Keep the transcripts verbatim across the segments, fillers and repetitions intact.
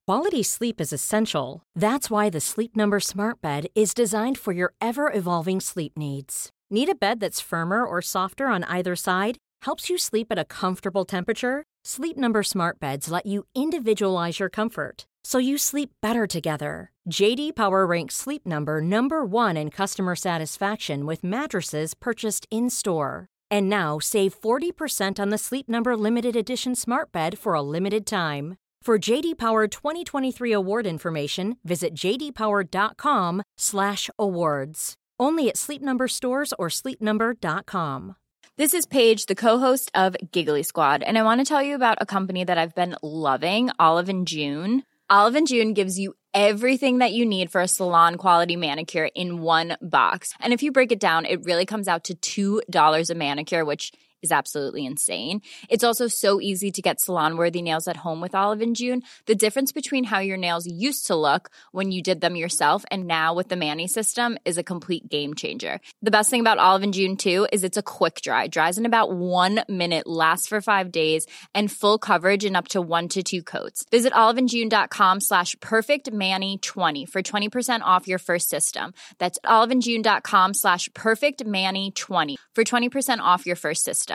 Quality sleep is essential. That's why the Sleep Number Smart Bed is designed for your ever-evolving sleep needs. Need a bed that's firmer or softer on either side? Helps you sleep at a comfortable temperature? Sleep Number Smart Beds let you individualize your comfort, so you sleep better together. J D Power ranks Sleep Number number one in customer satisfaction with mattresses purchased in-store. And now, save forty percent on the Sleep Number Limited Edition Smart Bed for a limited time. For J D Power twenty twenty-three award information, visit j d power dot com slash awards. Only at Sleep Number stores or sleep number dot com. This is Paige, the co-host of Giggly Squad, and I want to tell you about a company that I've been loving, Olive and June. Olive and June gives you everything that you need for a salon-quality manicure in one box. And if you break it down, it really comes out to two dollars a manicure, which is absolutely insane. It's also so easy to get salon-worthy nails at home with Olive and June. The difference between how your nails used to look when you did them yourself and now with the Mani system is a complete game changer. The best thing about Olive and June, too, is it's a quick dry. Dries in about one minute, lasts for five days, and full coverage in up to one to two coats. Visit oliveandjune.com slash perfectmani20 for twenty percent off your first system. That's oliveandjune.com slash perfectmani20 for twenty percent off your first system.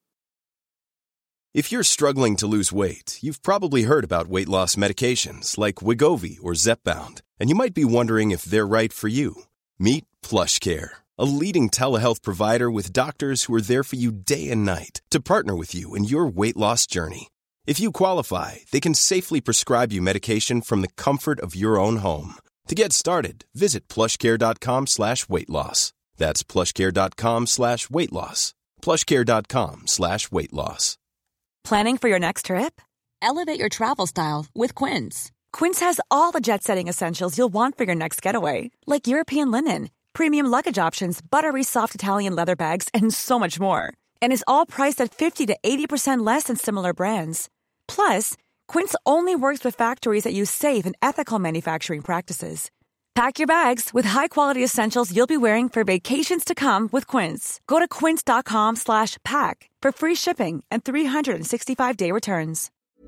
If you're struggling to lose weight, you've probably heard about weight loss medications like Wegovy or Zepbound, and you might be wondering if they're right for you. Meet PlushCare, a leading telehealth provider with doctors who are there for you day and night to partner with you in your weight loss journey. If you qualify, they can safely prescribe you medication from the comfort of your own home. To get started, visit plushcare.com slash weight loss. That's plushcare.com slash weight loss. plushcare.com slash weight loss. Planning for your next trip? Elevate your travel style with Quince. Quince has all the jet-setting essentials you'll want for your next getaway, like European linen, premium luggage options, buttery soft Italian leather bags, and so much more. And is all priced at fifty to eighty percent less than similar brands. Plus, Quince only works with factories that use safe and ethical manufacturing practices. Pack your bags with high-quality essentials you'll be wearing for vacations to come with Quince. Go to quince.com slash pack for free shipping and three sixty-five day returns.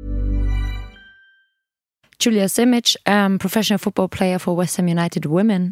Julia Simic, um, professional football player for West Ham United Women.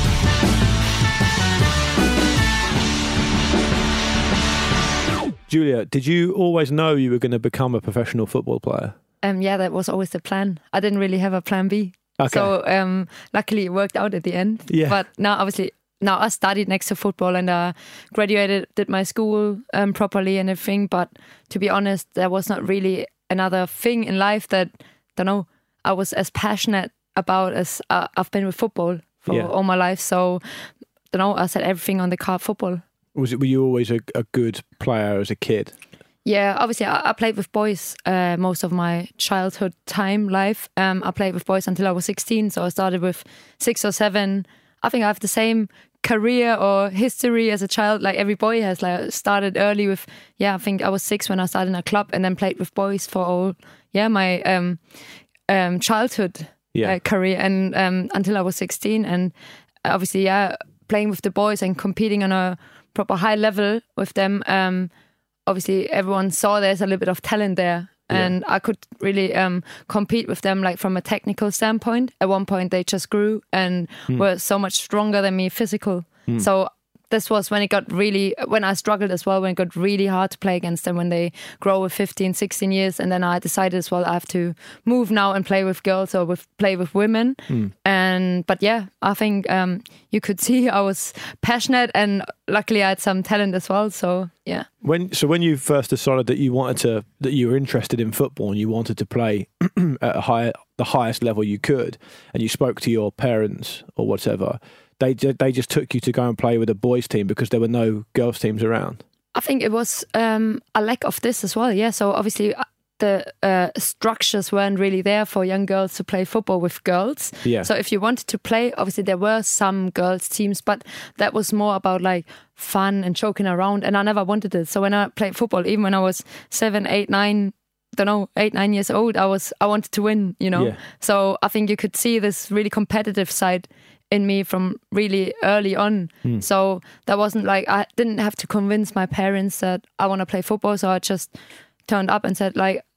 Julia, did you always know you were going to become a professional football player? Um, yeah, that was always the plan. I didn't really have a plan B. Okay. So um, luckily it worked out at the end. Yeah. But now obviously, now I studied next to football and uh, graduated, did my school um, properly and everything. But to be honest, there was not really another thing in life that, don't know, I was as passionate about as uh, I've been with football for Yeah. all my life. So, don't know, I set everything on the card football. Was it? Were you always a, a good player as a kid? Yeah, obviously I, I played with boys uh, most of my childhood time life. Um, I played with boys until I was sixteen, so I started with six or seven. I think I have the same career or history as a child, like every boy has. Like I started early with, yeah, I think I was six when I started in a club, and then played with boys for all, yeah, my um, um, childhood Yeah. uh, career, and um, until I was sixteen, and obviously, yeah, playing with the boys and competing on a proper high level with them. Um, obviously everyone saw there's a little bit of talent there, and yeah. I could really um, compete with them, like from a technical standpoint. At one point they just grew and mm. were so much stronger than me physical. Mm. So this was when it got really, when I struggled as well, when it got really hard to play against them, when they grow with fifteen, sixteen years. And then I decided as well, I have to move now and play with girls or with play with women. Mm. And, but yeah, I think um, you could see I was passionate, and luckily I had some talent as well. So yeah. When, so when you first decided that you wanted to, that you were interested in football and you wanted to play at a high, the highest level you could, and you spoke to your parents or whatever, They they just took you to go and play with a boys' team because there were no girls' teams around? I think it was um, a lack of this as well, yeah. So obviously the uh, structures weren't really there for young girls to play football with girls. Yeah. So if you wanted to play, obviously there were some girls' teams, but that was more about like fun and joking around, and I never wanted it. So when I played football, even when I was seven, eight, nine, don't know, eight, nine years old, I was I wanted to win, you know. Yeah. So I think you could see this really competitive side in me from really early on. Mm. So that wasn't like, I didn't have to convince my parents that I want to play football. So I just turned up and said like,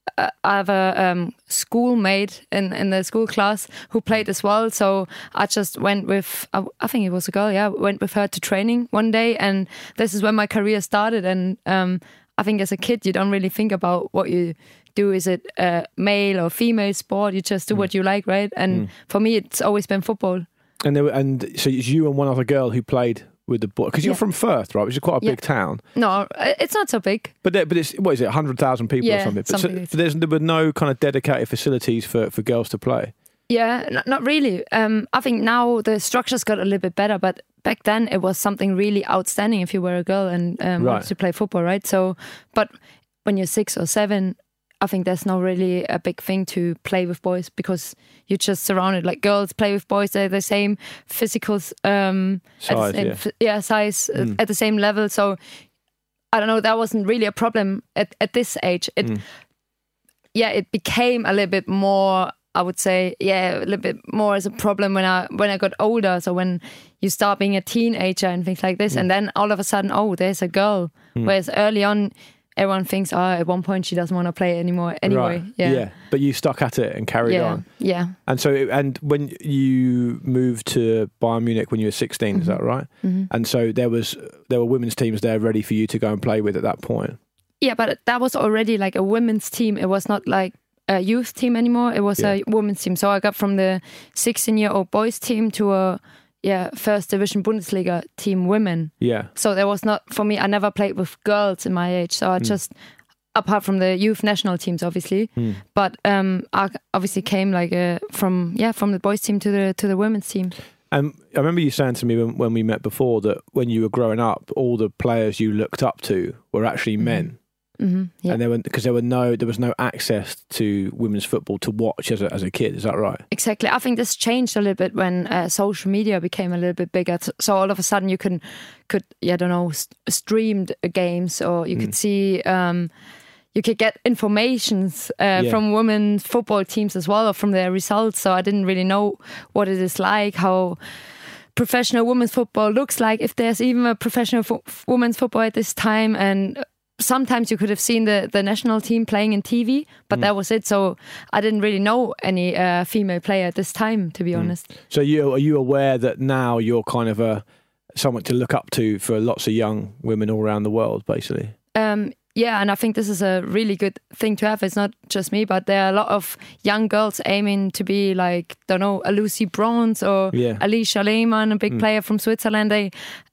uh, I have a um, schoolmate in, in the school class who played as well. So I just went with, I, I think it was a girl, yeah, went with her to training one day. And this is when my career started. And um, I think as a kid, you don't really think about what you do. Is it a male or female sport? You just do mm. what you like, right? And mm. for me, it's always been football. And there were, and so it's you and one other girl who played with the boy, because you're yeah. from Firth, right? Which is quite a yeah. big town. No, it's not so big. But there, but it's what is it, one hundred thousand people yeah, or something? But something so, there's there were no kind of dedicated facilities for, for girls to play. Yeah, not, not really. Um, I think now the structures got a little bit better, but back then it was something really outstanding if you were a girl and um, right. wanted to play football, right? So, but when you're six or seven, I think there's not really a big thing to play with boys because you're just surrounded. Like girls play with boys, they're the same physical um, size, same, yeah. yeah, size mm. at the same level. So I don't know. That wasn't really a problem at, at this age. It, mm. yeah, it became a little bit more. I would say, yeah, a little bit more as a problem when I when I got older. So when you start being a teenager and things like this, mm. and then all of a sudden, oh, there's a girl. Mm. Whereas early on, everyone thinks, oh, at one point she doesn't want to play anymore. Anyway, right. yeah. yeah. But you stuck at it and carried yeah. on. Yeah. And so, and when you moved to Bayern Munich when you were sixteen, mm-hmm. is that right? Mm-hmm. And so there was there were women's teams there ready for you to go and play with at that point. Yeah, but that was already like a women's team. It was not like a youth team anymore. It was yeah. a women's team. So I got from the sixteen-year-old boys team to a yeah first division Bundesliga team women. Yeah. So there was not, for me, I never played with girls in my age. So I mm. just, apart from the youth national teams, obviously, mm. but um, I obviously came like a, from yeah from the boys team to the to the women's team. And I remember you saying to me when, when we met before that when you were growing up, all the players you looked up to were actually mm-hmm. men. Mm-hmm, yeah. And there were because there were no there was no access to women's football to watch as a, as a kid. Is that right? Exactly. I think this changed a little bit when uh, social media became a little bit bigger. So all of a sudden you can could yeah, I don't know st- streamed games, or you mm. could see um, you could get informations uh, yeah. from women's football teams as well, or from their results. So I didn't really know what it is like, how professional women's football looks like, if there's even a professional fo- women's football at this time. And sometimes you could have seen the, the national team playing in T V, but mm. that was it. So I didn't really know any uh, female player at this time, to be mm. honest. So you are you aware that now you're kind of a someone to look up to for lots of young women all around the world, basically? Um, yeah, and I think this is a really good thing to have. It's not just me, but there are a lot of young girls aiming to be like, don't know, a Lucy Bronze or yeah. Alicia Lehmann, a big mm. player from Switzerland. They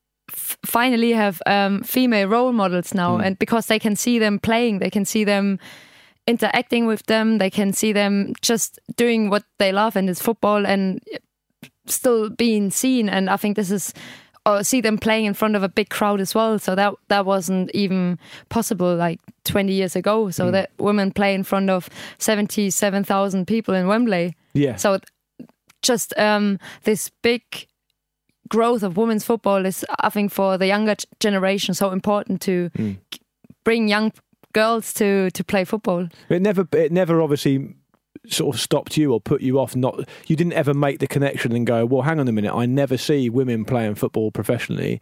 f- finally have um, female role models now, mm. and because they can see them playing, they can see them interacting with them, they can see them just doing what they love, and it's football, and still being seen. And I think this is, or see them playing in front of a big crowd as well. So that that wasn't even possible like twenty years ago. So mm. that women play in front of seventy-seven thousand people in Wembley. Yeah. So just um, this big growth of women's football is, I think, for the younger generation, so important to mm. bring young girls to, to play football. It never, it never obviously sort of stopped you or put you off. Not you didn't ever make the connection and go, well, hang on a minute, I never see women playing football professionally,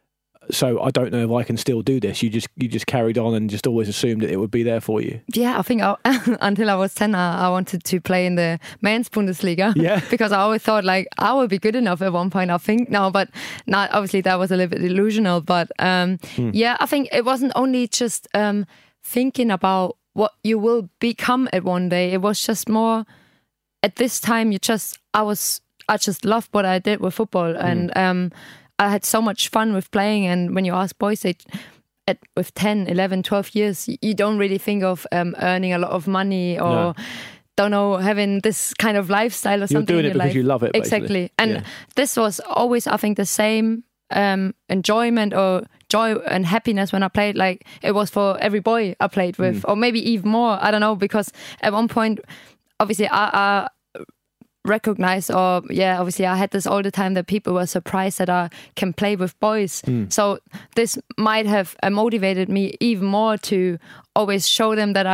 so I don't know if I can still do this. You just you just carried on and just always assumed that it would be there for you. Yeah, I think I, until I was ten, I, I wanted to play in the men's Bundesliga. Yeah, because I always thought like I would be good enough at one point. I think now, but not obviously that was a little bit delusional. But um, mm. yeah, I think it wasn't only just um, thinking about what you will become at one day. It was just more at this time. You just I was I just loved what I did with football, mm. and um, I had so much fun with playing. And when you ask boys, they, at with ten, eleven, twelve years, you don't really think of um, earning a lot of money or no. don't know, having this kind of lifestyle or something. You're doing it because life. you love it, basically. Exactly. And yeah. this was always, I think, the same um, enjoyment or joy and happiness when I played. Like it was for every boy I played with, mm. or maybe even more. I don't know, because at one point, obviously, I, I recognized, or yeah, obviously, I had this all the time that people were surprised that I can play with boys. Mm. So this might have uh, motivated me even more to always show them that I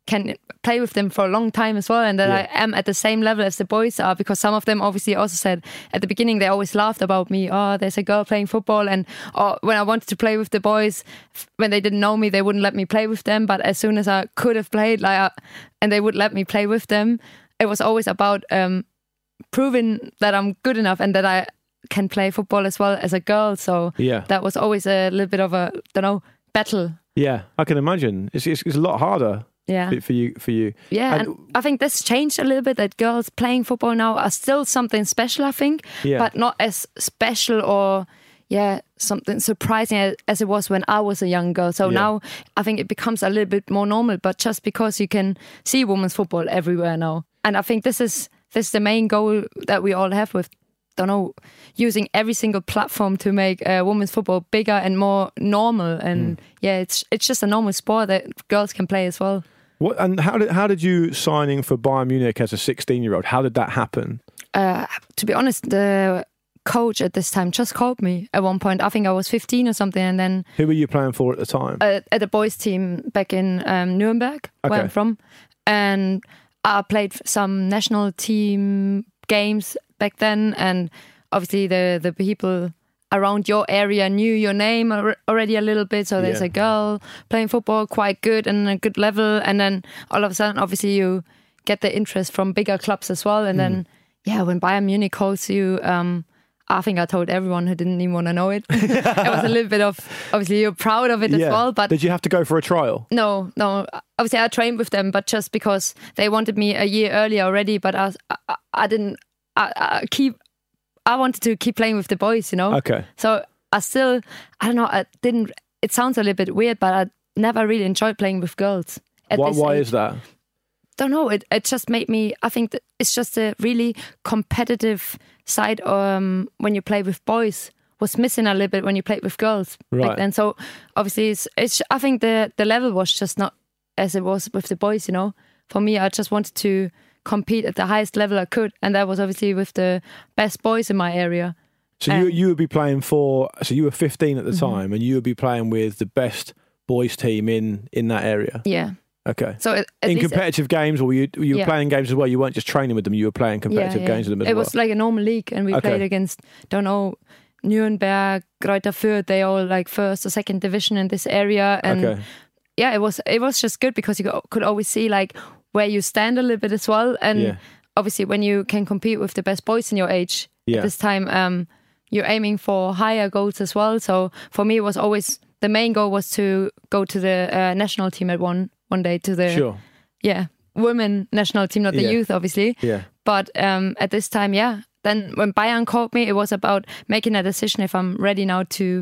can play with them for a long time as well, and that yeah. I am at the same level as the boys are, because some of them obviously also said at the beginning they always laughed about me, oh, there's a girl playing football, and or when I wanted to play with the boys, when they didn't know me, they wouldn't let me play with them, but as soon as I could have played, like, uh, and they would let me play with them, it was always about um, proving that I'm good enough and that I can play football as well as a girl, so yeah. that was always a little bit of a, don't know, battle. Yeah, I can imagine. It's, it's, it's a lot harder. Yeah, for you, for you. Yeah, and, and I think this changed a little bit. That girls playing football now are still something special, I think, yeah. but not as special or yeah, something surprising as, as it was when I was a young girl. So yeah. now I think it becomes a little bit more normal. But just because you can see women's football everywhere now, and I think this is this is the main goal that we all have with, don't know, using every single platform to make uh, women's football bigger and more normal. And mm. yeah, it's it's just a normal sport that girls can play as well. What, and how did how did you signing for Bayern Munich as a sixteen-year-old? How did that happen? Uh, to be honest, the coach at this time just called me at one point. I think I was fifteen or something, and then who were you playing for at the time? Uh, at the boys' team back in um, Nuremberg, okay. where I'm from, and I played some national team games back then, and obviously the the people around your area knew your name already a little bit, so there's yeah. a girl playing football quite good and a good level, and then all of a sudden obviously you get the interest from bigger clubs as well, and mm. then yeah when Bayern Munich calls you, um, I think I told everyone who didn't even want to know it. It was a little bit of, obviously you're proud of it yeah. as well, but did you have to go for a trial? No, no, obviously I trained with them, but just because they wanted me a year earlier already, but I, I, I didn't I, I keep I wanted to keep playing with the boys, you know? Okay. So I still, I don't know, I didn't, it sounds a little bit weird, but I never really enjoyed playing with girls. Why, why is that? Don't know, it, it just made me, I think that it's just a really competitive side um, when you play with boys was missing a little bit when you played with girls right. back then. So obviously, it's, it's I think the, the level was just not as it was with the boys, you know? For me, I just wanted to compete at the highest level I could, and that was obviously with the best boys in my area. So um, you you would be playing for, so you were fifteen at the mm-hmm. time, and you would be playing with the best boys team in, in that area? Yeah. Okay. So at, at in competitive it, games, or were you, you were yeah. playing games as well? You weren't just training with them, you were playing competitive yeah, yeah. games with them as it well? It was like a normal league, and we okay. played against, don't know, Nuremberg, Greuther Fürth, they all like first or second division in this area, and okay. yeah, it was it was just good because you could always see like where you stand a little bit as well, and yeah. obviously when you can compete with the best boys in your age yeah. at this time, um, you're aiming for higher goals as well. So for me, it was always the main goal was to go to the uh, national team at one one day to the sure. yeah women national team, not the yeah. youth, obviously. Yeah. But um, at this time, yeah. Then when Bayern called me, it was about making a decision if I'm ready now to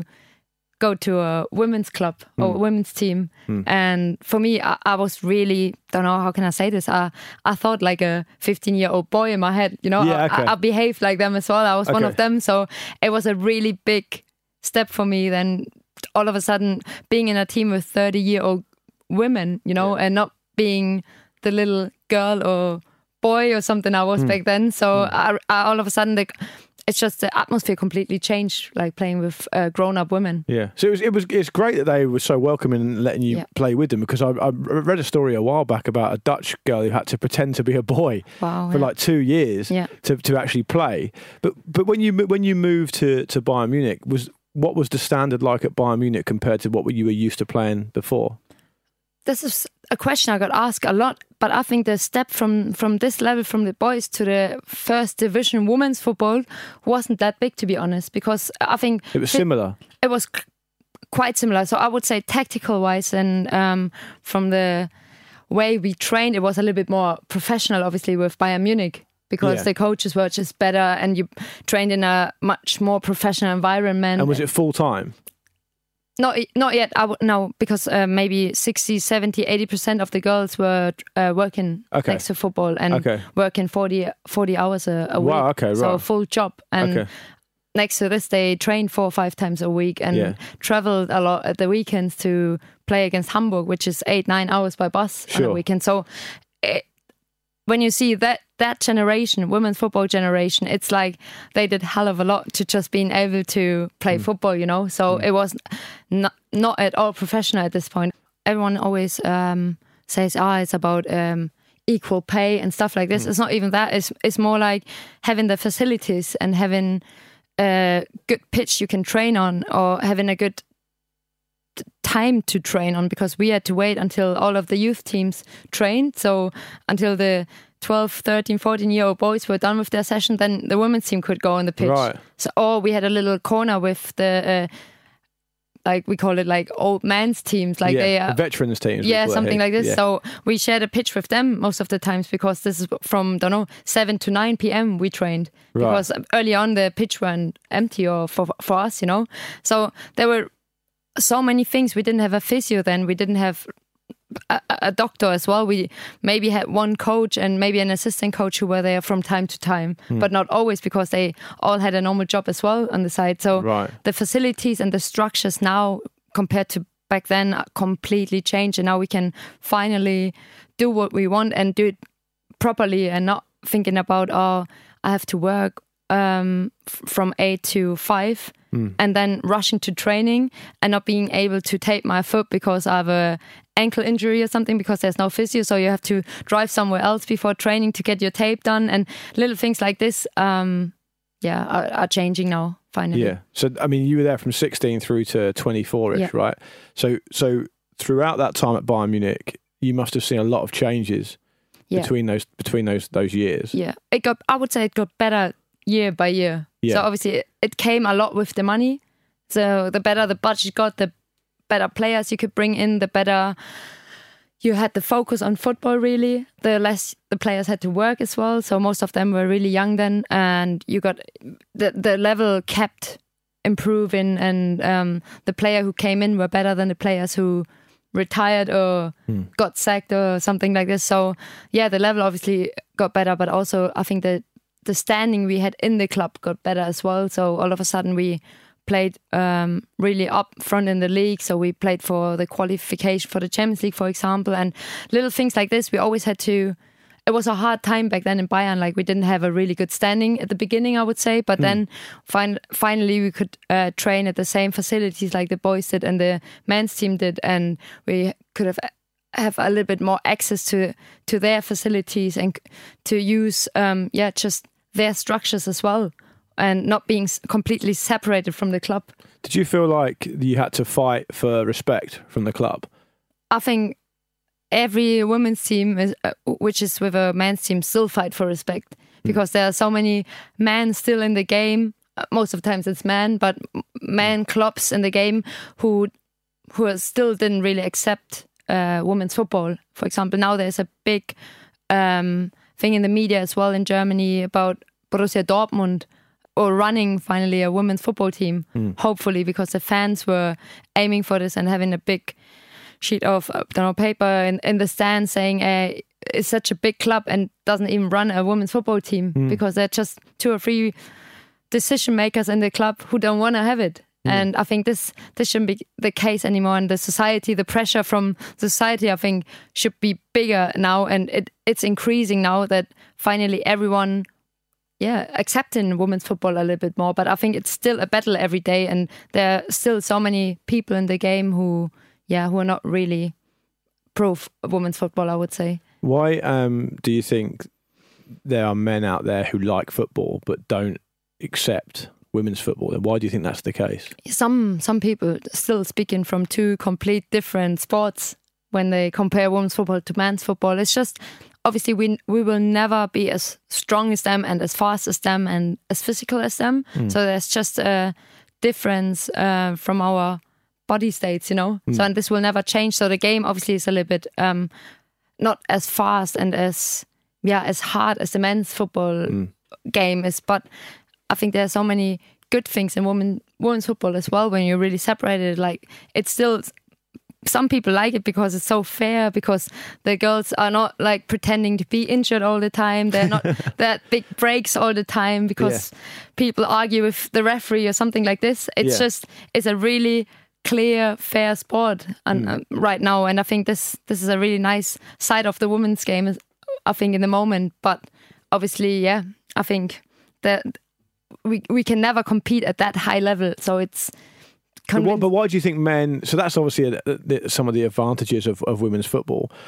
go to a women's club or mm. women's team. Mm. And for me, I, I was really, don't know, how can I say this? I, I thought like a fifteen-year-old boy in my head, you know? Yeah, okay. I, I behaved like them as well. I was okay. one of them. So it was a really big step for me. Then all of a sudden being in a team with thirty-year-old women, you know, yeah. and not being the little girl or boy or something I was mm. back then. So mm. I, I, all of a sudden, like, it's just the atmosphere completely changed, like playing with uh, grown-up women. Yeah, so it was it was it's great that they were so welcoming and letting you yeah. play with them, because I, I read a story a while back about a Dutch girl who had to pretend to be a boy wow, for yeah. like two years yeah. to to actually play. But but when you when you moved to to Bayern Munich, was what was the standard like at Bayern Munich compared to what you were used to playing before? This is a question I got asked a lot, but I think the step from, from this level, from the boys to the first division women's football, wasn't that big, to be honest, because I think... It was similar. It, it was c- quite similar. So I would say tactical-wise, and um, from the way we trained, it was a little bit more professional, obviously, with Bayern Munich, because yeah. the coaches were just better and you trained in a much more professional environment. And was it full-time? Not not yet. I w- no, because uh, maybe sixty, seventy, eighty percent of the girls were uh, working okay. next to football and okay. working forty, forty hours a, a week. Wow, okay, right. So a full job. And okay. next to this, they trained four or five times a week and yeah. traveled a lot at the weekends to play against Hamburg, which is eight, nine hours by bus sure. on a weekend. So it, when you see that that generation, women's football generation, it's like they did hell of a lot to just being able to play mm. football, you know? So mm. it was not, not at all professional at this point. Everyone always um, says, "Ah, oh, it's about um, equal pay and stuff like this." Mm. It's not even that. It's it's more like having the facilities and having a good pitch you can train on, or having a good t- time to train on. Because we had to wait until all of the youth teams trained, so until the twelve, thirteen, fourteen year old boys were done with their session, then the women's team could go on the pitch. Right. So, or we had a little corner with the, uh, like we call it like old man's teams, like yeah, they are the veterans teams. Yeah, something here. like this. Yeah. So we shared a pitch with them most of the times, because this is from, don't know, seven to nine p.m. we trained. Right. Because early on the pitch weren't empty or for, for us, you know. So there were so many things. We didn't have a physio then. We didn't have A, a doctor as well. We maybe had one coach and maybe an assistant coach who were there from time to time, mm. but not always, because they all had a normal job as well on the side. So right. the facilities and the structures now compared to back then are completely changed, and now we can finally do what we want and do it properly, and not thinking about, oh, I have to work um, f- from eight to five. Mm. And then rushing to training and not being able to tape my foot because I have a ankle injury or something, because there's no physio, so you have to drive somewhere else before training to get your tape done, and little things like this um yeah are, are changing now finally. Yeah, so I mean, you were there from sixteen through to twenty-four-ish, yeah. right? So so throughout that time at Bayern Munich, you must have seen a lot of changes yeah. between those between those those years. Yeah, it got I would say it got better year by year. Yeah. So obviously it, it came a lot with the money. So the better the budget got, the better players you could bring in, the better you had the focus on football, really. The less the players had to work as well. So most of them were really young then, and you got the the level kept improving, and um, the player who came in were better than the players who retired or hmm. got sacked or something like this. So yeah, the level obviously got better, but also I think that the standing we had in the club got better as well. So all of a sudden we played um, really up front in the league. So we played for the qualification for the Champions League, for example, and little things like this. We always had to, it was a hard time back then in Bayern. Like we didn't have a really good standing at the beginning, I would say. But mm. then fin- finally we could uh, train at the same facilities like the boys did and the men's team did. And we could have have a little bit more access to to their facilities and to use, um, yeah, just their structures as well, and not being completely separated from the club. Did you feel like you had to fight for respect from the club? I think every women's team, is, uh, which is with a men's team, still fight for respect, because mm. there are so many men still in the game. Most of the times it's men, but men clubs in the game who who still didn't really accept uh, women's football. For example, now there's a big um, thing in the media as well in Germany about Borussia Dortmund or running finally a women's football team, mm. hopefully, because the fans were aiming for this and having a big sheet of uh, don't know, paper in, in the stand saying uh, it's such a big club and doesn't even run a women's football team mm. because they're just two or three decision makers in the club who don't want to have it. Mm. And I think this this shouldn't be the case anymore. And the society, the pressure from society, I think, should be bigger now. And it, it's increasing now that finally everyone, yeah, accepting women's football a little bit more. But I think it's still a battle every day. And there are still so many people in the game who, yeah, who are not really pro women's football, I would say. Why um, do you think there are men out there who like football but don't accept women's football? Why do you think that's the case? Some some people still speaking from two complete different sports when they compare women's football to men's football. It's just, obviously we we will never be as strong as them and as fast as them and as physical as them. Mm. So there's just a difference uh, from our body states, you know. Mm. So and this will never change. So the game obviously is a little bit um, not as fast and as yeah as hard as the men's football mm. game is, but I think there are so many good things in women women's football as well. When you're really separated, like it's still, some people like it because it's so fair, because the girls are not like pretending to be injured all the time. They're not that big breaks all the time because yeah. people argue with the referee or something like this. It's yeah. just, it's a really clear, fair sport and, mm. uh, right now. And I think this this is a really nice side of the women's game, I think, in the moment. But obviously, yeah, I think that we we can never compete at that high level. So it's But, what, but why do you think men... So that's obviously a, a, some of the advantages of, of women's football.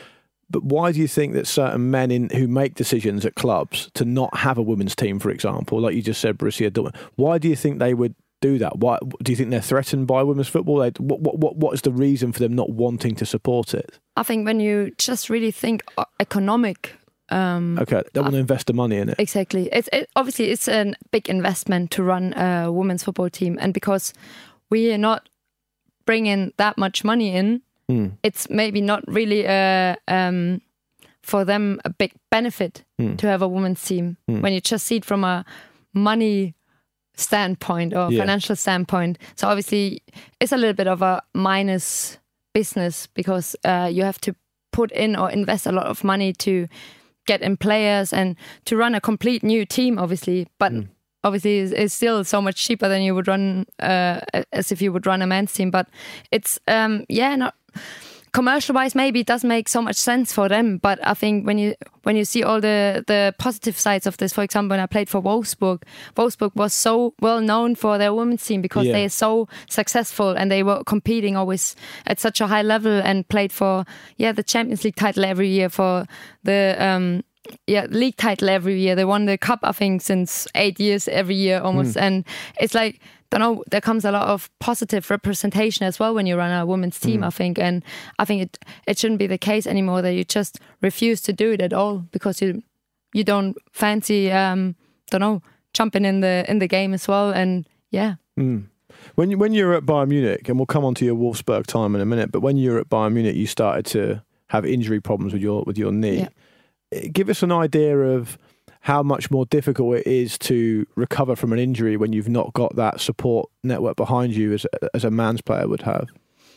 But why do you think that certain men in who make decisions at clubs to not have a women's team, for example, like you just said, Borussia Dortmund, why do you think they would do that? Why do you think they're threatened by women's football? They, what, what, what, what is the reason for them not wanting to support it? I think when you just really think economic. Um, okay, they want to invest the money in it. Exactly. It's it, obviously it's a big investment to run a women's football team, and because we are not bringing that much money in, mm. it's maybe not really a, um, for them a big benefit mm. to have a women's team. Mm. When you just see it from a money standpoint or yeah. financial standpoint, so obviously it's a little bit of a minus business because uh, you have to put in or invest a lot of money to get in players and to run a complete new team, obviously. But mm. obviously, it's, it's still so much cheaper than you would run uh, as if you would run a men's team. But it's um, yeah, not commercial-wise, maybe it doesn't make so much sense for them. But I think when you when you see all the the positive sides of this, for example, when I played for Wolfsburg, Wolfsburg was so well known for their women's team because yeah. they are so successful and they were competing always at such a high level and played for yeah the Champions League title every year, for the um, yeah league title every year. They won the cup, I think, since eight years every year almost, mm. and it's like. I know there comes a lot of positive representation as well when you run a women's team, mm. I think. And I think it it shouldn't be the case anymore that you just refuse to do it at all because you you don't fancy, um, don't know, jumping in the in the game as well. And yeah. Mm. When, you, when you were at Bayern Munich, and we'll come on to your Wolfsburg time in a minute, but when you were at Bayern Munich, you started to have injury problems with your, with your knee. Yeah. Give us an idea of how much more difficult it is to recover from an injury when you've not got that support network behind you as as a man's player would have.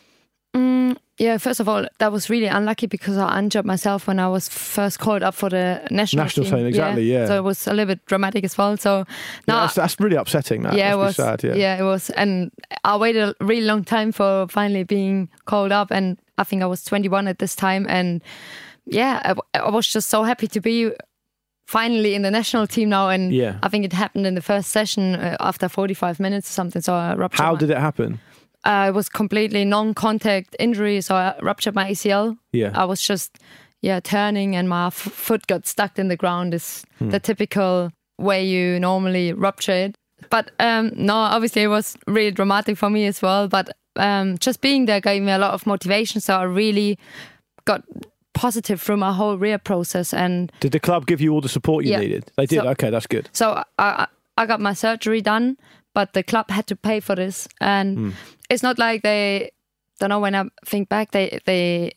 Mm, yeah, first of all, that was really unlucky because I injured myself when I was first called up for the national, national team. team. Exactly, yeah. yeah. So it was a little bit dramatic as well. So now yeah, that's, that's really upsetting. That yeah, it was sad. Yeah. yeah, it was, and I waited a really long time for finally being called up, and I think I was twenty-one at this time, and yeah, I, I was just so happy to be. Finally in the national team now, and yeah. I think it happened in the first session uh, after forty-five minutes or something. So I ruptured. How my, did it happen? Uh, it was completely non-contact injury, so I ruptured my A C L. Yeah, I was just yeah turning, and my f- foot got stuck in the ground. Is hmm. the typical way you normally rupture it. But um, no, obviously it was really dramatic for me as well. But um, just being there gave me a lot of motivation. So I really got. Positive through my whole rehab process. And did the club give you all the support you yeah. needed? They did. So, okay, that's good. So I I got my surgery done, but the club had to pay for this, and mm. it's not like they don't know. When I think back, they they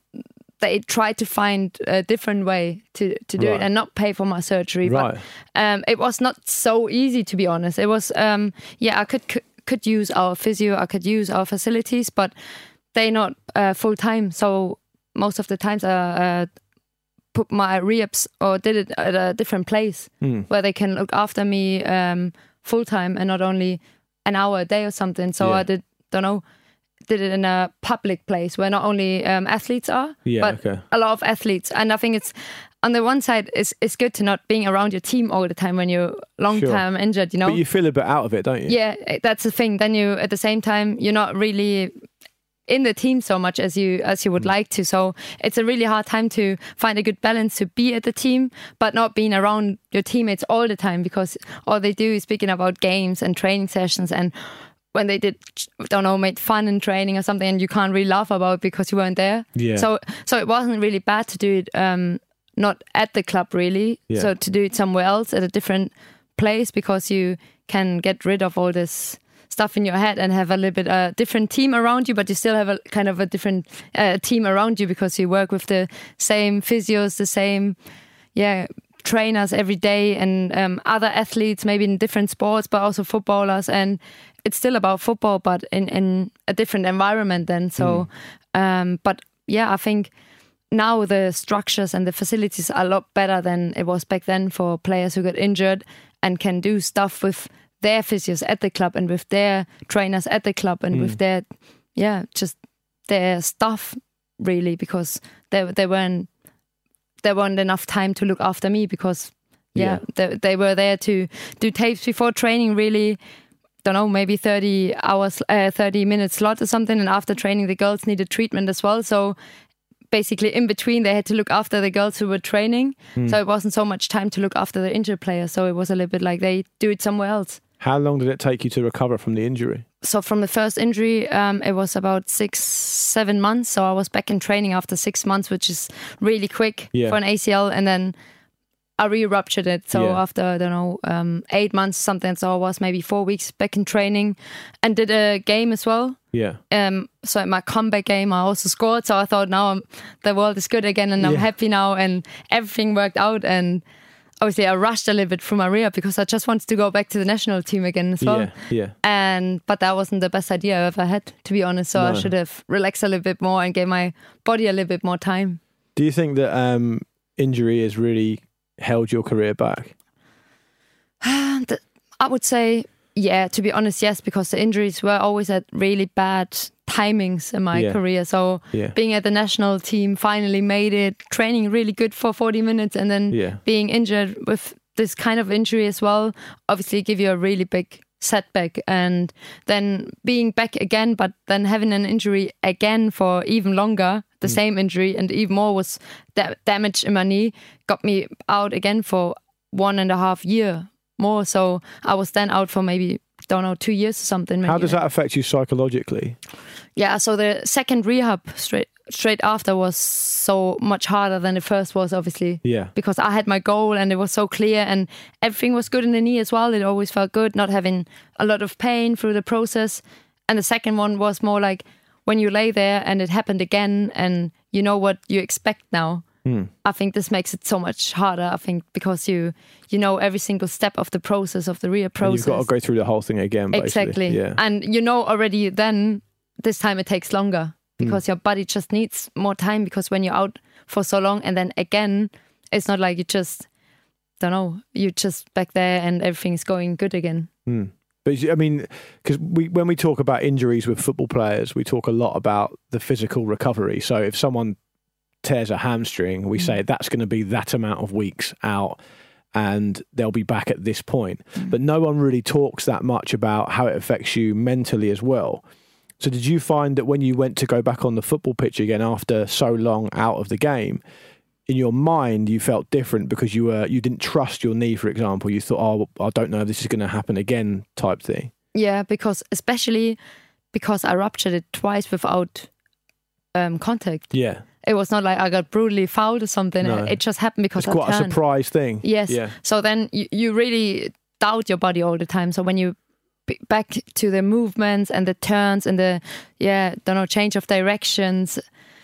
they tried to find a different way to to do right. it and not pay for my surgery. Right. But um, it was not so easy, to be honest. It was um, yeah, I could could use our physio, I could use our facilities, but they not uh, full time. So. Most of the times I uh, put my rehabs or did it at a different place mm. where they can look after me um, full time and not only an hour a day or something. So yeah. I did, don't know, did it in a public place where not only um, athletes are, yeah, but okay. a lot of athletes. And I think it's, on the one side, it's, it's good to not being around your team all the time when you're long sure. time injured, you know. But you feel a bit out of it, don't you? Yeah, that's the thing. Then you, at the same time, you're not really in the team so much as you as you would mm. like to. So it's a really hard time to find a good balance to be at the team, but not being around your teammates all the time, because all they do is speaking about games and training sessions, and when they did, don't know, made fun in training or something, and you can't really laugh about because you weren't there. Yeah. So so it wasn't really bad to do it um, not at the club really. Yeah. So to do it somewhere else at a different place, because you can get rid of all this stuff in your head and have a little bit a uh, different team around you, but you still have a kind of a different uh, team around you because you work with the same physios, the same yeah trainers every day, and um, other athletes maybe in different sports, but also footballers, and it's still about football, but in, in a different environment then. So, mm. um, but yeah, I think now the structures and the facilities are a lot better than it was back then for players who got injured and can do stuff with their physios at the club and with their trainers at the club and mm. with their, yeah, just their stuff really, because they they weren't there weren't enough time to look after me, because yeah, yeah. They, they were there to do tapes before training, really, don't know, maybe thirty hours, uh, thirty minutes slot or something, and after training the girls needed treatment as well. So basically in between they had to look after the girls who were training. Mm. So it wasn't so much time to look after the injured players. So it was a little bit like they do it somewhere else. How long did it take you to recover from the injury? So from the first injury, um, it was about six, seven months. So I was back in training after six months, which is really quick yeah. for an A C L. And then I re-ruptured it. So yeah. after, I don't know, um, eight months, something. So I was maybe four weeks back in training and did a game as well. Yeah. Um. So in my comeback game, I also scored. So I thought now I'm, the world is good again and I'm yeah. happy now and everything worked out. And obviously I rushed a little bit through my rehab because I just wanted to go back to the national team again as well. Yeah, yeah. And but that wasn't the best idea I ever had, to be honest. So no. I should have relaxed a little bit more and gave my body a little bit more time. Do you think that um, injury has really held your career back? I would say, yeah, to be honest, yes, because the injuries were always at really bad timings in my yeah. career. So yeah. being at the national team, finally made it, training really good for forty minutes and then yeah. being injured with this kind of injury as well, obviously give you a really big setback. And then being back again, but then having an injury again for even longer, the mm. same injury and even more was da- damage in my knee, got me out again for one and a half year more. So I was then out for maybe, don't know, two years or something. Maybe. How does that affect you psychologically? Yeah, so the second rehab straight straight after was so much harder than the first was, obviously. Yeah. Because I had my goal and it was so clear and everything was good in the knee as well. It always felt good, not having a lot of pain through the process. And the second one was more like when you lay there and it happened again and you know what you expect now. Mm. I think this makes it so much harder, I think, because you you know every single step of the process, of the rehab process. And you've got to go through the whole thing again, basically. Exactly. Yeah. And you know already then, this time it takes longer because mm. your body just needs more time because when you're out for so long and then again, it's not like you just, don't know, you're just back there and everything's going good again. Mm. But I mean, because we, when we talk about injuries with football players, we talk a lot about the physical recovery. So if someone tears a hamstring, we mm. say that's going to be that amount of weeks out and they'll be back at this point. Mm. But no one really talks that much about how it affects you mentally as well. So did you find that when you went to go back on the football pitch again after so long out of the game, in your mind you felt different because you were you didn't trust your knee, for example? You thought, oh, I don't know if this is going to happen again type thing. Yeah, because especially because I ruptured it twice without um, contact. Yeah. It was not like I got brutally fouled or something. No. It just happened because it's I quite turned. A surprise thing. Yes. Yeah. So then you, you really doubt your body all the time. So when you b- back to the movements and the turns and the, yeah, don't know, change of directions,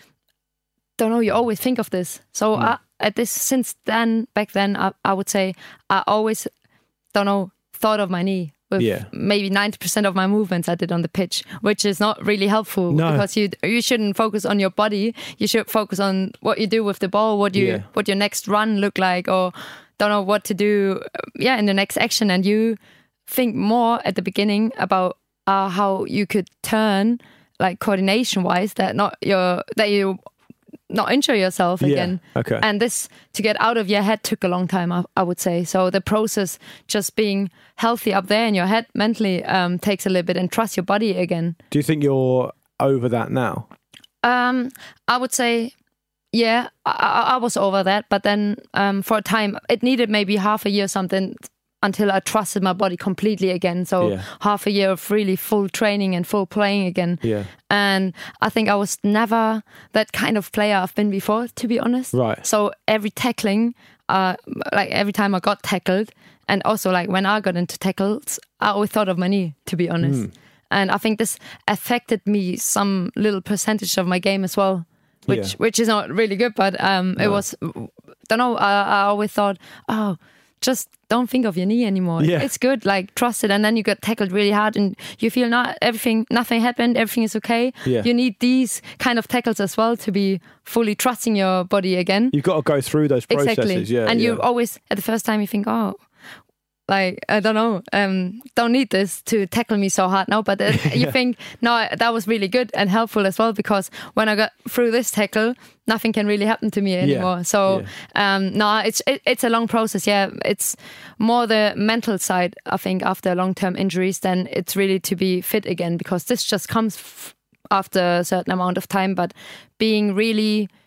don't know, you always think of this. So mm. I, at this, since then, back then, I, I would say I always, don't know, thought of my knee. With yeah. maybe ninety percent of my movements I did on the pitch, which is not really helpful no. because you you shouldn't focus on your body. You should focus on what you do with the ball, what you yeah. what your next run look like, or don't know what to do. Yeah, in the next action, and you think more at the beginning about uh, how you could turn, like coordination wise, that not your that you. not injure yourself again. Yeah, okay. And this, to get out of your head, took a long time, I, I would say. So the process, just being healthy up there in your head mentally, um, takes a little bit, and trust your body again. Do you think you're over that now? Um, I would say, yeah, I, I was over that. But then um, for a time, it needed maybe half a year or something until I trusted my body completely again. So yeah. half a year of really full training and full playing again. Yeah. And I think I was never that kind of player I've been before, to be honest. Right. So every tackling, uh, like every time I got tackled, and also like when I got into tackles, I always thought of my knee, to be honest. Mm. And I think this affected me some little percentage of my game as well, which yeah. which is not really good, but um, no. it was, don't know, I, I always thought, oh, just don't think of your knee anymore. Yeah. It's good, like trust it, and then you get tackled really hard and you feel not everything, nothing happened, everything is okay. Yeah. You need these kind of tackles as well to be fully trusting your body again. You've got to go through those processes. Exactly. Yeah, and yeah. you always, at the first time, you think, oh, like, I don't know, um, don't need this to tackle me so hard now. But uh, you yeah. think, no, that was really good and helpful as well, because when I got through this tackle, nothing can really happen to me anymore. Yeah. So, yeah. um, no, it's it, it's a long process. Yeah, it's more the mental side, I think, after long-term injuries, than it's really to be fit again, because this just comes f- after a certain amount of time. But being really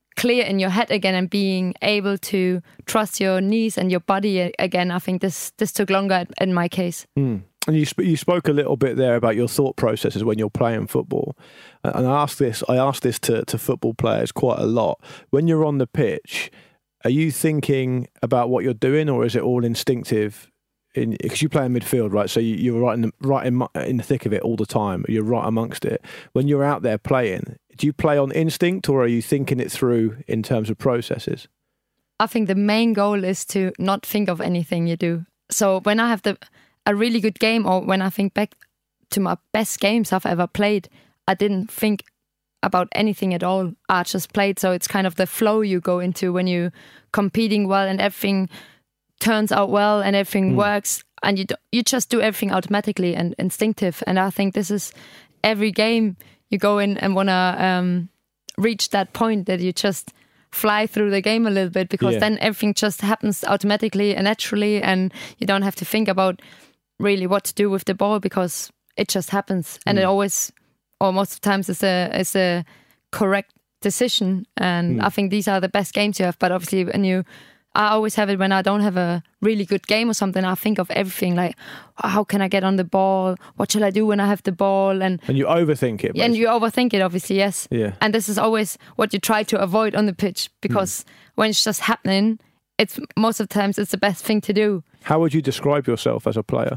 clear in your head again and being able to trust your knees and your body again. I think this this took longer in my case. Mm. And you sp- you spoke a little bit there about your thought processes when you're playing football, and I asked this I asked this to, to football players quite a lot. When you're on the pitch, are you thinking about what you're doing, or is it all instinctive? In because you play in midfield, right? So you, you're right in the, right in, in the thick of it all the time. You're right amongst it. When you're out there playing, do you play on instinct, or are you thinking it through in terms of processes? I think the main goal is to not think of anything you do. So when I have the a really good game, or when I think back to my best games I've ever played, I didn't think about anything at all. I just played. So it's kind of the flow you go into when you're competing well and everything turns out well and everything mm. works, and you do, you just do everything automatically and instinctive. And I think this is every game you go in and want to um, reach that point that you just fly through the game a little bit, because yeah. then everything just happens automatically and naturally, and you don't have to think about really what to do with the ball, because it just happens. And mm. it always, or most of the times, is a, is a correct decision. And mm. I think these are the best games you have. But obviously, when you, I always have it when I don't have a really good game or something, I think of everything like, how can I get on the ball? What shall I do when I have the ball? And and you overthink it. Basically. And you overthink it, obviously, yes. Yeah. And this is always what you try to avoid on the pitch, because mm. when it's just happening, it's most of the times it's the best thing to do. How would you describe yourself as a player?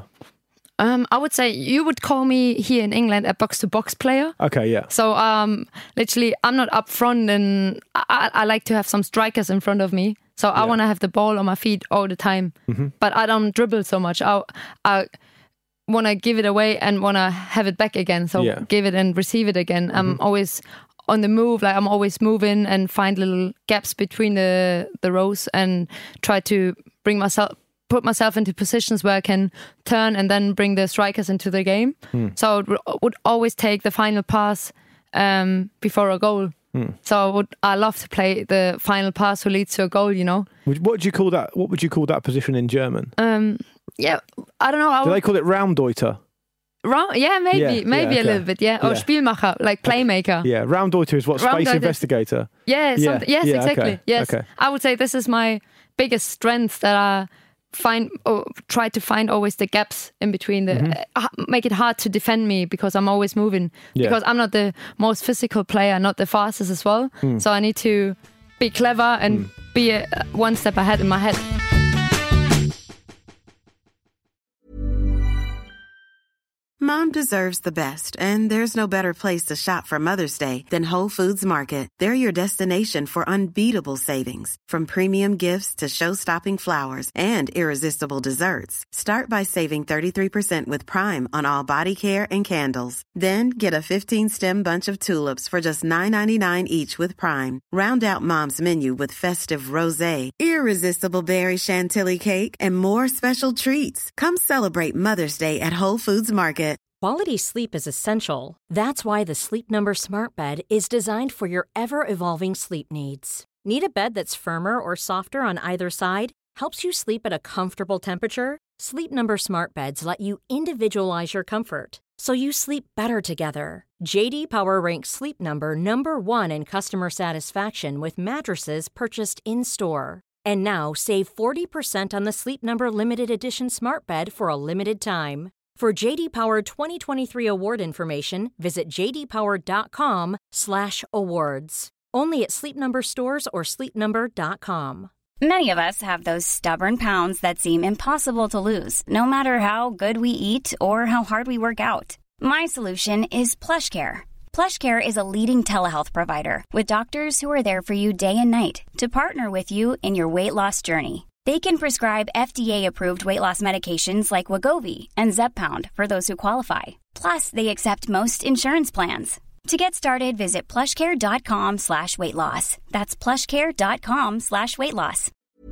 Um, I would say you would call me here in England a box-to-box player. Okay, yeah. So um, literally, I'm not up front, and I, I like to have some strikers in front of me. So I yeah. want to have the ball on my feet all the time. Mm-hmm. But I don't dribble so much. I, I want to give it away and want to have it back again. So yeah. give it and receive it again. Mm-hmm. I'm always on the move. Like I'm always moving and find little gaps between the, the rows and try to bring myself... put myself into positions where I can turn and then bring the strikers into the game. Mm. So I would, would always take the final pass um, before a goal. Mm. So I would I love to play the final pass who leads to a goal, you know. What would you call that? What would you call that position in German? Um, yeah, I don't know. I Do they call it Raumdeuter? Round, yeah, maybe, yeah, maybe yeah, okay. a little bit, yeah. Or yeah. Spielmacher, like playmaker. Yeah, Raumdeuter is what, space investigator? Yeah, yeah. yes, yeah, exactly. Okay. Yes, okay. I would say this is my biggest strength, that I find or try to find always the gaps in between, the mm-hmm. uh, make it hard to defend me, because I'm always moving. Yeah. Because I'm not the most physical player, not the fastest as well. Mm. So I need to be clever and mm. be a, one step ahead in my head. Mom deserves the best, and there's no better place to shop for Mother's Day than Whole Foods Market. They're your destination for unbeatable savings, from premium gifts to show-stopping flowers and irresistible desserts. Start by saving thirty-three percent with Prime on all body care and candles. Then get a fifteen-stem bunch of tulips for just nine ninety-nine each with Prime. Round out Mom's menu with festive rosé, irresistible berry chantilly cake, and more special treats. Come celebrate Mother's Day at Whole Foods Market. Quality sleep is essential. That's why the Sleep Number Smart Bed is designed for your ever-evolving sleep needs. Need a bed that's firmer or softer on either side? Helps you sleep at a comfortable temperature? Sleep Number Smart Beds let you individualize your comfort, so you sleep better together. J D Power ranks Sleep Number number one in customer satisfaction with mattresses purchased in-store. And now save forty percent on the Sleep Number Limited Edition Smart Bed for a limited time. For J D Power twenty twenty-three award information, visit jdpower.com slash awards. Only at Sleep Number stores or sleep number dot com. Many of us have those stubborn pounds that seem impossible to lose, no matter how good we eat or how hard we work out. My solution is PlushCare. PlushCare is a leading telehealth provider with doctors who are there for you day and night to partner with you in your weight loss journey. They can prescribe F D A-approved weight loss medications like Wegovy and Zepbound for those who qualify. Plus, they accept most insurance plans. To get started, visit plushcare.com slash weight loss. That's plushcare.com slash weight loss.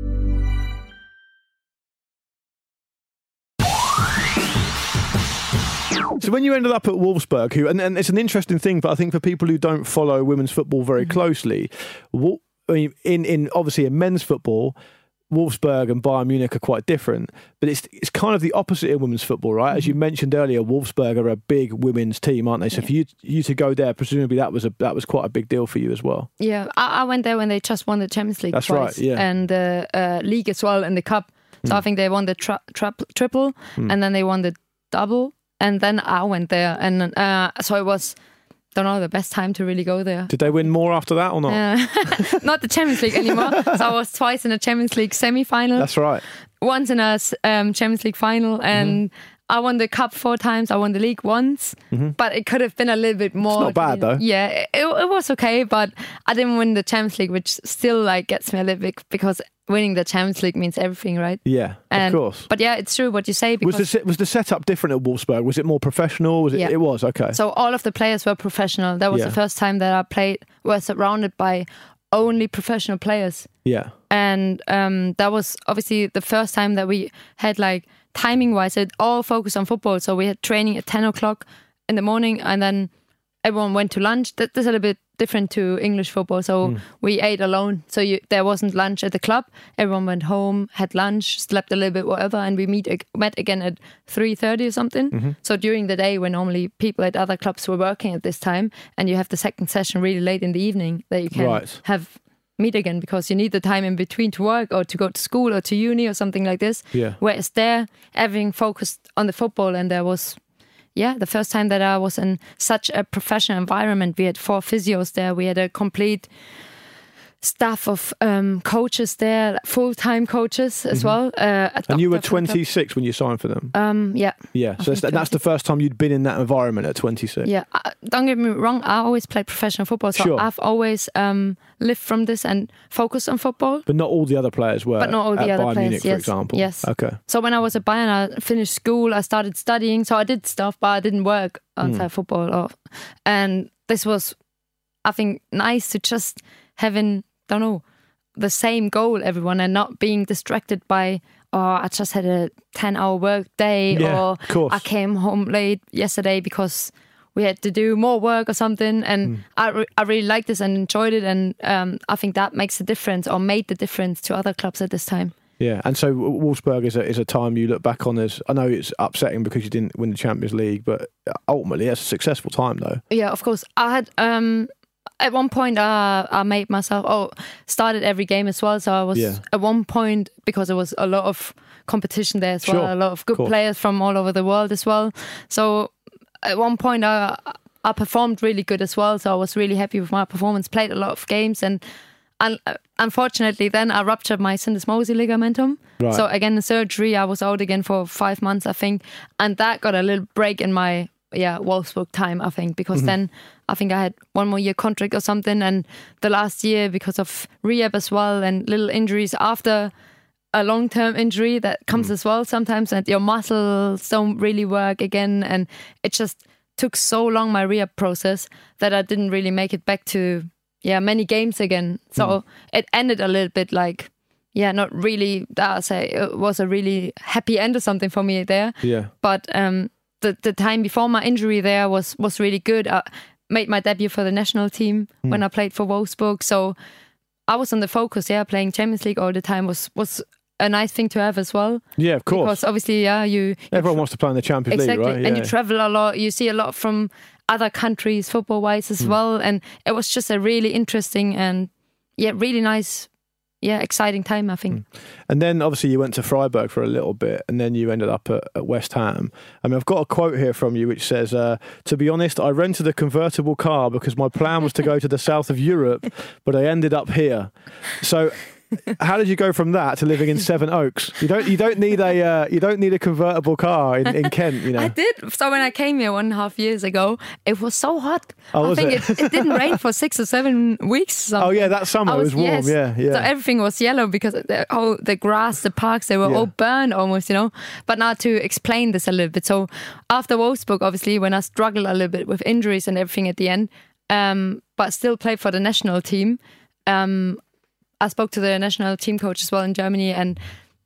So when you ended up at Wolfsburg, who and, and it's an interesting thing, but I think for people who don't follow women's football very mm-hmm. closely, what, I mean, in, in obviously in men's football, Wolfsburg and Bayern Munich are quite different, but it's it's kind of the opposite in women's football, right? As you mentioned earlier, Wolfsburg are a big women's team, aren't they? So yeah. for you you to go there, presumably that was a that was quite a big deal for you as well. Yeah, I, I went there when they just won the Champions League. That's twice, right, yeah, and the uh, league as well, and the cup. So mm. I think they won the tri- tri- triple, mm. and then they won the double, and then I went there, and uh, so it was. Don't know, the best time to really go there. Did they win more after that or not? Uh, not the Champions League anymore. So I was twice in a Champions League semi-final. That's right. Once in a um, Champions League final, and mm-hmm. I won the cup four times. I won the league once, mm-hmm. but it could have been a little bit more. It's not bad though. Yeah, it, it was okay, but I didn't win the Champions League, which still like gets me a little bit because winning the Champions League means everything, right? Yeah, and, of course. But yeah, it's true what you say. Because was the was the setup different at Wolfsburg? Was it more professional? Was it? Yeah. It was okay. So all of the players were professional. That was yeah. the first time that I played. Was surrounded by only professional players. Yeah, and um, that was obviously the first time that we had like timing wise, it all focused on football. So we had training at ten o'clock in the morning, and then everyone went to lunch. That, that's a little bit different to English football. So mm. we ate alone. So you, there wasn't lunch at the club. Everyone went home, had lunch, slept a little bit, whatever, and we meet met again at three thirty or something. Mm-hmm. So during the day, when normally people at other clubs were working at this time, and you have the second session really late in the evening, that you can right. have meet again because you need the time in between to work or to go to school or to uni or something like this. Yeah. Whereas there, everything focused on the football, and there was. Yeah, the first time that I was in such a professional environment, we had four physios there. We had a complete staff of um, coaches there, full-time coaches as mm-hmm. well. Uh, and you were twenty-six when you signed for them? Um, yeah. Yeah, so that's, that's the first time you'd been in that environment at twenty-six? Yeah, uh, don't get me wrong, I always played professional football, so sure. I've always um, lived from this and focused on football. But not all the other players were But not all the at other Bayern players, Munich, yes. for example? Yes. Okay. So when I was at Bayern, I finished school, I started studying, so I did stuff, but I didn't work outside mm. football. Or, and this was, I think, nice to just having, don't know, the same goal, everyone, and not being distracted by, oh, I just had a ten hour work day, yeah, or I came home late yesterday because we had to do more work or something. And mm. I, re- I really liked this and enjoyed it. And um, I think that makes a difference, or made the difference to other clubs at this time. Yeah, and so Wolfsburg is a, is a time you look back on as, I know it's upsetting because you didn't win the Champions League, but ultimately it's a successful time though. Yeah, of course. I had... Um, At one point, uh, I made myself, oh, started every game as well. So I was, yeah. at one point, because there was a lot of competition there as well, sure. a lot of good cool. players from all over the world as well. So at one point, I, I performed really good as well. So I was really happy with my performance, played a lot of games. And, and uh, unfortunately, then I ruptured my syndesmosis ligamentum. Right. So again, the surgery, I was out again for five months, I think. And that got a little break in my... yeah, Wolfsburg time, I think, because mm-hmm. then I think I had one more year contract or something, and the last year, because of rehab as well and little injuries after a long-term injury that comes mm. as well sometimes, and your muscles don't really work again, and it just took so long, my rehab process, that I didn't really make it back to yeah many games again. So mm. it ended a little bit like, yeah, not really, I say it was a really happy end or something for me there. Yeah. But um The, the time before my injury there was, was really good. I made my debut for the national team mm. when I played for Wolfsburg. So I was on the focus, yeah, playing Champions League all the time was, was a nice thing to have as well. Yeah, of course. Because obviously, yeah, you... Everyone you, wants to play in the Champions exactly, League, right? Yeah. And you travel a lot. You see a lot from other countries, football-wise as mm. well. And it was just a really interesting and, yeah, really nice... Yeah, exciting time, I think. And then obviously you went to Freiburg for a little bit, and then you ended up at, at West Ham. I mean, I've got a quote here from you which says, uh, to be honest, I rented a convertible car because my plan was to go to the south of Europe, but I ended up here. So how did you go from that to living in Sevenoaks? You don't you don't need a uh, you don't need a convertible car in, in Kent, you know. I did. So when I came here one and a half years ago, it was so hot. Oh, I was think it? it, it didn't rain for six or seven weeks. Something. Oh yeah, that summer was, it was warm. Yes. Yeah, yeah. So everything was yellow because the whole the grass, the parks, they were yeah. all burned almost, you know. But now to explain this a little bit. So after Wolfsburg, obviously, when I struggled a little bit with injuries and everything at the end, um, but still played for the national team. Um, I spoke to the national team coach as well in Germany, and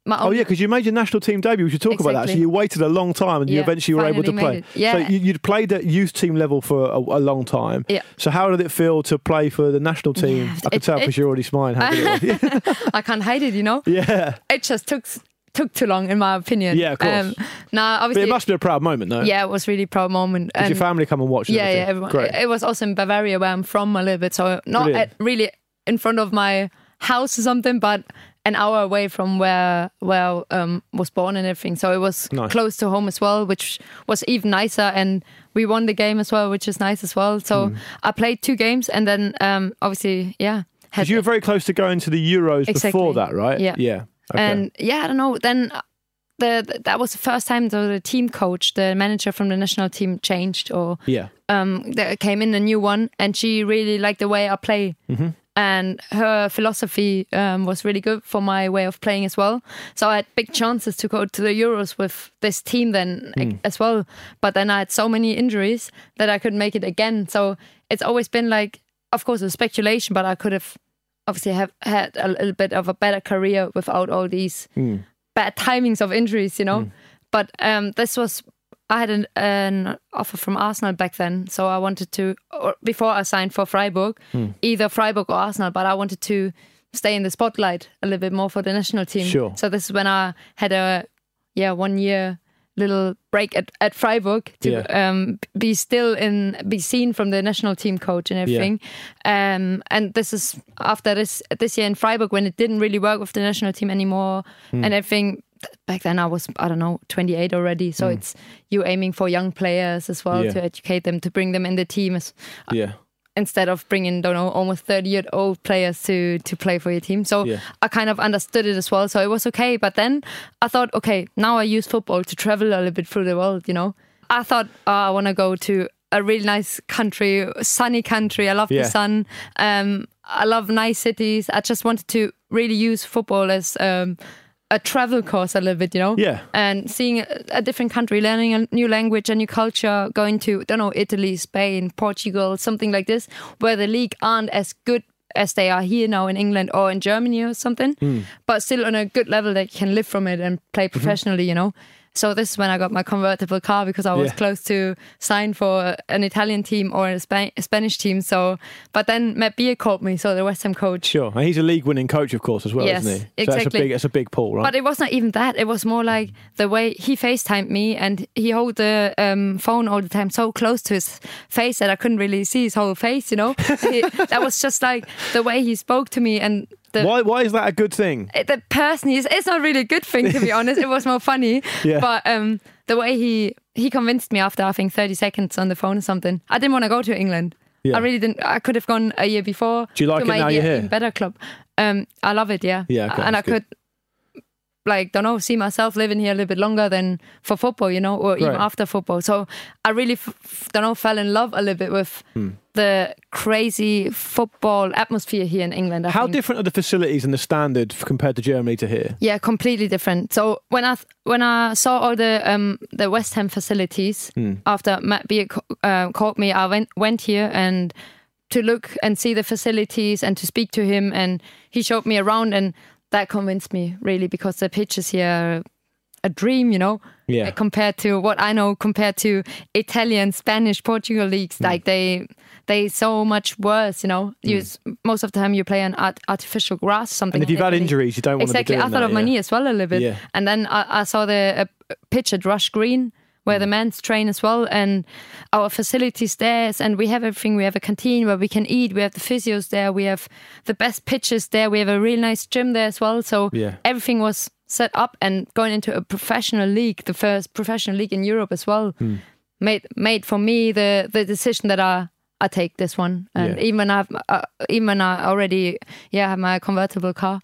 my Oh only, yeah, because you made your national team debut. We should talk Exactly. about that. So you waited a long time, and you Yeah, eventually were able to finally play. made it. Yeah. So you, you'd played at youth team level for a, a long time. Yeah. So how did it feel to play for the national team? Yeah, I can it- tell because it- you're already smiling. How good it was. I can't hide it, you know. Yeah. It just took took too long, in my opinion. Yeah, of course. now, But obviously, it must be a proud moment, though. yeah, it was really proud moment. Did your And- family come and watch? and Yeah, everything? yeah, everyone. Great. It was also in Bavaria, where I'm from, a little bit. So not Brilliant. at, really in front of my house or something, but an hour away from where where I um, was born and everything. So it was Nice. close to home as well, which was even nicer. And we won the game as well, which is nice as well. So Hmm. I played two games, and then um, obviously, yeah. had- Because you were very close to going to the Euros Exactly. before that, right? Yeah. Yeah. Okay. And yeah, I don't know. Then the, the that was the first time the, the team coach, the manager from the national team, changed, or yeah. um, there came in a new one, and she really liked the way I play. Mm-hmm. And her philosophy um, was really good for my way of playing as well. So I had big chances to go to the Euros with this team then Mm. as well. But then I had so many injuries that I couldn't make it again. So it's always been like, of course, a speculation, but I could have obviously have had a little bit of a better career without all these Mm. bad timings of injuries, you know. But um, this was, I had an, an offer from Arsenal back then, so I wanted to, or before I signed for Freiburg, either Freiburg or Arsenal, but I wanted to stay in the spotlight a little bit more for the national team. Sure. So this is when I had a, yeah, one year little break at, at Freiburg to Yeah. um, be still in, be seen from the national team coach and everything. Um, and this is after this this year in Freiburg, when it didn't really work with the national team anymore and everything. Back then I was, I don't know, twenty-eight already. So it's you aiming for young players as well, Yeah. to educate them, to bring them in the team as, Yeah. instead of bringing, don't know, almost thirty-year-old players to to play for your team. So Yeah. I kind of understood it as well. So it was okay. But then I thought, okay, now I use football to travel a little bit through the world, you know. I thought, oh, I want to go to a really nice country, sunny country. I love Yeah. the sun. Um, I love nice cities. I just wanted to really use football as um, a travel course a little bit, you know? Yeah. And seeing a, a different country, learning a new language, a new culture, going to, don't know, Italy, Spain, Portugal, something like this, where the league aren't as good as they are here now in England or in Germany or something, but still on a good level that you can live from it and play professionally, you know? So this is when I got my convertible car, because I was Yeah. close to sign for an Italian team or a, Spa- a Spanish team. So, but then Matt Beer called me, so the West Ham coach. Sure. And he's a league-winning coach, of course, as well, Yes, isn't he? So that's a exactly. big, that's a big pull, right? But it was not even that. It was more like the way he FaceTimed me, and he held the um, phone all the time so close to his face that I couldn't really see his whole face, you know? he, that was just like the way he spoke to me, and the, why? Why is that a good thing? the person he is, it's not really a good thing, to be honest. It was more funny. Yeah. But um, the way he, he convinced me after, I think, thirty seconds on the phone or something. I didn't want to go to England. Yeah. I really didn't. I could have gone a year before. Do you like to it now maybe you're an here? even better club. Um, I love it, yeah. Yeah, okay, and I that's good. could, like, don't know, see myself living here a little bit longer than for football, you know, or even Right. after football. So I really, f- f- don't know, fell in love a little bit with Hmm. the crazy football atmosphere here in England. I How think. different are the facilities and the standard f- compared to Germany to here? Yeah, completely different. So when I th- when I saw all the um, the West Ham facilities after Matt Beer co- uh, called me, I went went here and to look and see the facilities and to speak to him, and he showed me around, and that convinced me really, because the pitches here are a dream, you know. Yeah. Uh, compared to what I know, compared to Italian, Spanish, Portugal leagues, like they they so much worse, you know. You s- most of the time you play on art- artificial grass, something. And if in you've had Italy. injuries, you don't want Exactly. to be I doing thought that, of my yeah. knee as well a little bit. Yeah. And then I, I saw the uh, pitch at Rush Green, where the men's train as well, and our facilities there, and we have everything. We have a canteen where we can eat. We have the physios there. We have the best pitches there. We have a really nice gym there as well. So Yeah. everything was set up, and going into a professional league, the first professional league in Europe as well, Hmm. made made for me the the decision that I I take this one. And Yeah. even when I've uh, even when I already yeah have my convertible car,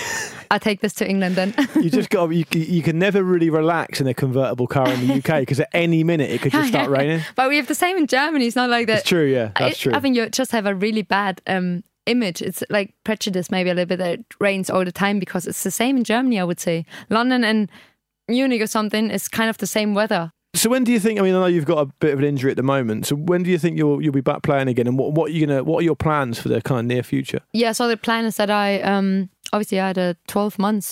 I take this to England then. You just got you, you can never really relax in a convertible car in the U K, because at any minute it could just start raining. But we have the same in Germany. It's not like that. It's true, yeah, that's I, true. I think you just have a really bad um, image. It's like prejudice, maybe a little bit, that it rains all the time, because it's the same in Germany, I would say. London and Munich or something is kind of the same weather. So when do you think? I mean, I know you've got a bit of an injury at the moment. So when do you think you'll you'll be back playing again? And what what are you gonna what are your plans for the kind of near future? Yeah, so the plan is that I um, obviously I had a twelve months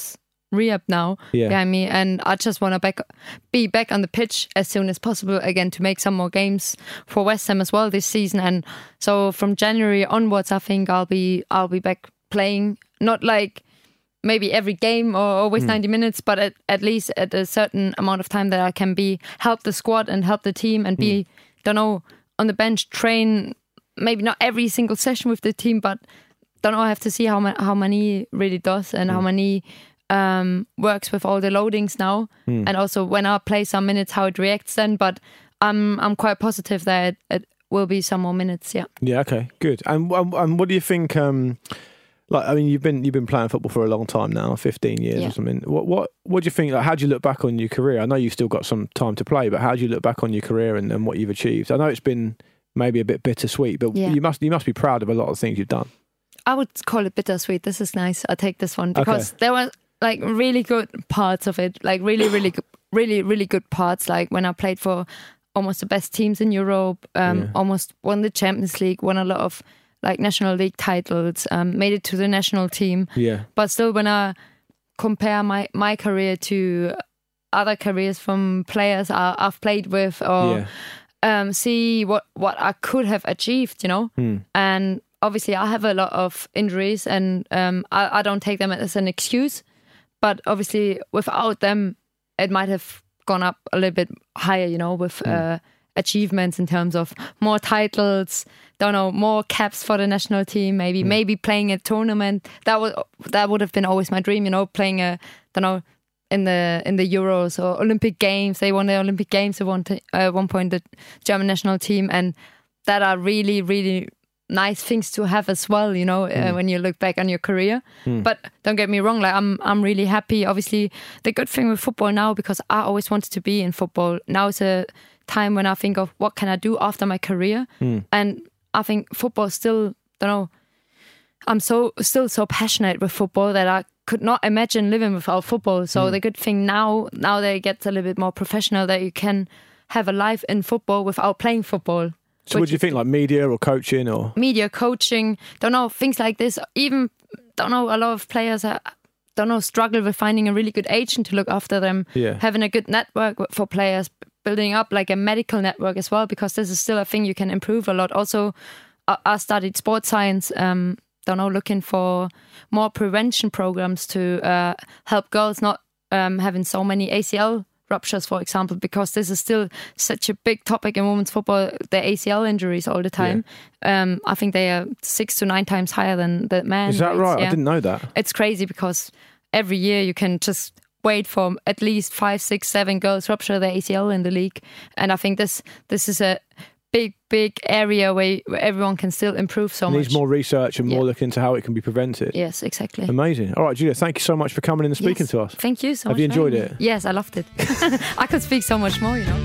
rehab now yeah. behind me, and I just want to back be back on the pitch as soon as possible again to make some more games for West Ham as well this season. And so from January onwards, I think I'll be I'll be back playing, not like maybe every game or always mm. ninety minutes, but at, at least at a certain amount of time that I can be help the squad and help the team and be, mm. don't know, on the bench, train, maybe not every single session with the team, but don't know, I have to see how, ma- how Mani really does and mm. how Mani um, works with all the loadings now. Mm. And also when I play some minutes, how it reacts then. But I'm I'm quite positive that it, it will be some more minutes, yeah. Yeah, okay, good. And, and, and what do you think... Um, Like, I mean, you've been you've been playing football for a long time now, fifteen years yeah. or something. What what what do you think? Like, how do you look back on your career? I know you've still got some time to play, but how do you look back on your career and, and what you've achieved? I know it's been maybe a bit bittersweet, but yeah. you must you must be proud of a lot of things you've done. I would call it bittersweet. This is nice. I'll take this one because okay. there were like really good parts of it, like really, really, really, really good parts. Like when I played for almost the best teams in Europe, um, yeah. almost won the Champions League, won a lot of like National League titles, um, made it to the national team. Yeah. But still, when I compare my, my career to other careers from players I, I've played with, or yeah. um, see what, what I could have achieved, you know? Hmm. And obviously, I have a lot of injuries, and um, I, I don't take them as an excuse. But obviously, without them, it might have gone up a little bit higher, you know, with hmm. uh, achievements in terms of more titles, don't know, more caps for the national team, maybe, mm. maybe playing a tournament. That would that would have been always my dream, you know, playing a, don't know, in the in the Euros or Olympic Games. They won the Olympic Games at one, t- uh, one point, the German national team, and that are really, really nice things to have as well, you know, mm. uh, when you look back on your career. Mm. But don't get me wrong, like I'm I'm really happy. Obviously, the good thing with football now, because I always wanted to be in football, now is a time when I think of what can I do after my career, mm. and I think football still, don't know, I'm so still so passionate with football that I could not imagine living without football. So mm. the good thing now, now that it gets a little bit more professional, that you can have a life in football without playing football. So what do you think, like media or coaching or? Media, coaching, don't know, things like this. Even, don't know, a lot of players are, don't know, struggle with finding a really good agent to look after them. Yeah. Having a good network for players, building up like a medical network as well, because this is still a thing you can improve a lot. Also, I, I studied sports science, um, don't know, looking for more prevention programs to uh, help girls not um, having so many A C L ruptures, for example, because this is still such a big topic in women's football, the A C L injuries all the time. Yeah. Um, I think they are six to nine times higher than the men. Is that rates. right? Yeah. I didn't know that. It's crazy because every year you can just wait for at least five, six, seven girls rupture their A C L in the league. And I think this this is a big, big area where, where everyone can still improve so it much. Needs more research and more yeah. look into how it can be prevented. Yes, exactly. Amazing. All right, Julia, thank you so much for coming in and speaking yes. to us. Thank you so Have much. Have you enjoyed it? Yes, I loved it. I could speak so much more, you know.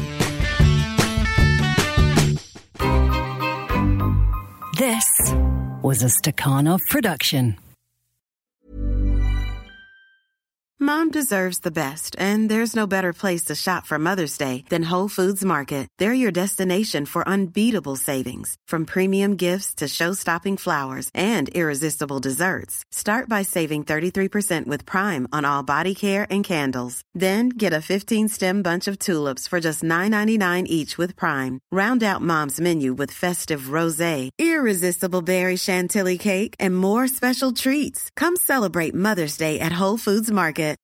This was a Stakhanov production. Mom deserves the best, and there's no better place to shop for Mother's Day than Whole Foods Market. They're your destination for unbeatable savings, from premium gifts to show-stopping flowers and irresistible desserts. Start by saving thirty-three percent with Prime on all body care and candles. Then get a fifteen-stem bunch of tulips for just nine ninety-nine each with Prime. Round out Mom's menu with festive rosé, irresistible berry chantilly cake, and more special treats. Come celebrate Mother's Day at Whole Foods Market.